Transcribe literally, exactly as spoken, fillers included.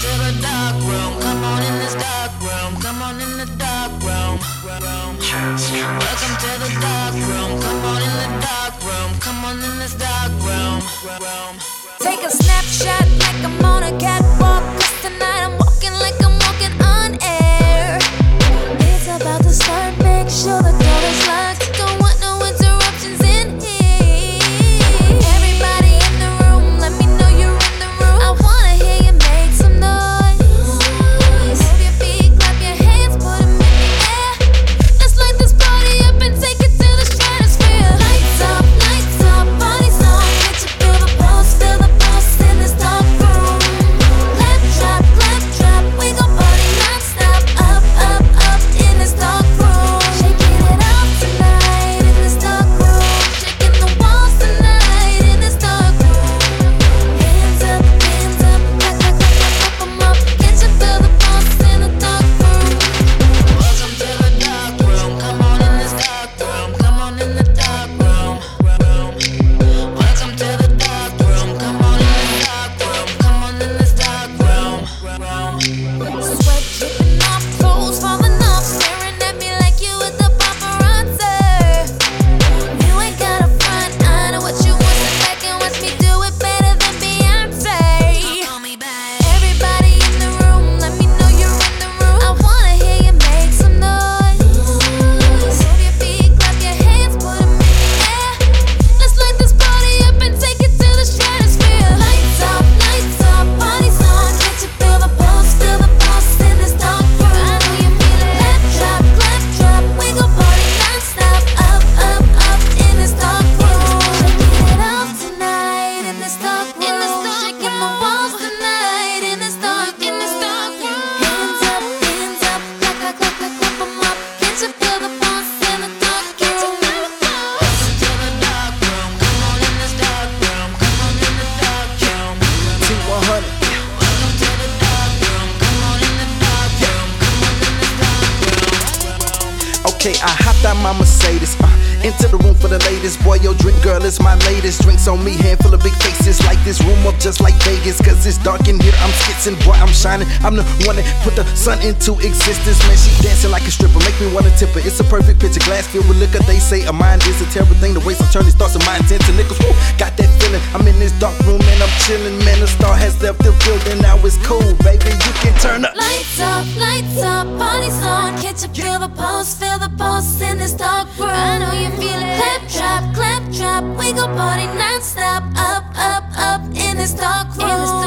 to the dark room. Come on in this dark room. Come on in the dark room. Welcome to the dark room. Come on in the dark room. Come on in this dark room. Take a snapshot like I'm on a catwalk. 'Cause tonight I'm walking like I'm walking on air. It's about to start, make sure the door is locked. Don't want no interruptions in here. Everybody in the room, let me know you're in the room. I wanna hear you make some noise. Move your feet, clap your hands, put them in the air. Let's light this party up and take it to the stratosphere. Lights up, lights up, party's on. Can't you feel the pulse, feel the pulse in this dark room? Clap, drop, clap, drop, we gon' party non-stop. Up, up, up in this dark room. Shaking it up tonight in this dark room. Shaking the walls tonight in this dark room. Hands up, hands up, clap, clap, clap, clap, clap 'em up. Can't you feel the pulse in the dark room? Welcome to the dark room. Come on in this dark room. Come on in the dark room. Welcome to the dark room. Come on in the dark room. Come on in this dark room. Sweat dripping off, clothes falling off, staring at me like you with the paparazzi. You ain't got a front, I know what you want. Sit back and watch me do it better than Beyonce. Call me back. Everybody in the room, let me know you're in the room. I wanna hear you make some noise. Move your feet, clap your hands, put them in the air. Let's light this party up and take it to the stratosphere. Lights up, lights up, party's on. Can't you feel the pulse, feel the pulse in this dark room? I know you feel it. Clap, drop, clap, drop, we gon' party non-stop. Up, up, up in this dark room. Shaking it up tonight in this dark room. Shaking the walls tonight in this dark room. Hands up, hands up, clap, clap, clap, clap, clap 'em up. Can't you feel the pulse in the dark room? Welcome to the dark room. Come on in this dark room. Come on in the dark room. T one hundred. Welcome to the dark room. Come on in the dark room. Come on in this dark room. Okay, I hopped out my Mercedes, uh, into the room for the latest. Boy, your drink, girl, it's my latest. Drinks on me, handful of big faces. Light this room up just like Vegas. Cause it's dark in here, I'm skitzing, boy, I'm shining. I'm the one that put the sun into existence. Man, she dancing like a stripper, make me wanna tip her. It's a perfect picture, glass filled with liquor. They say a mind is a terrible thing. The way some turn these thoughts of mine into nickels. Woo, got that feeling, I'm in this dark room and I'm chilling. Man, the star has left the building, now it's cool, baby, you can turn up. Lights up, lights up, party's on. Can't you feel the pulse, feel the pulse in this dark room? I know you feel it. Clap, drop, clap, drop, we gon' party non-stop. Up, up, up in this dark room.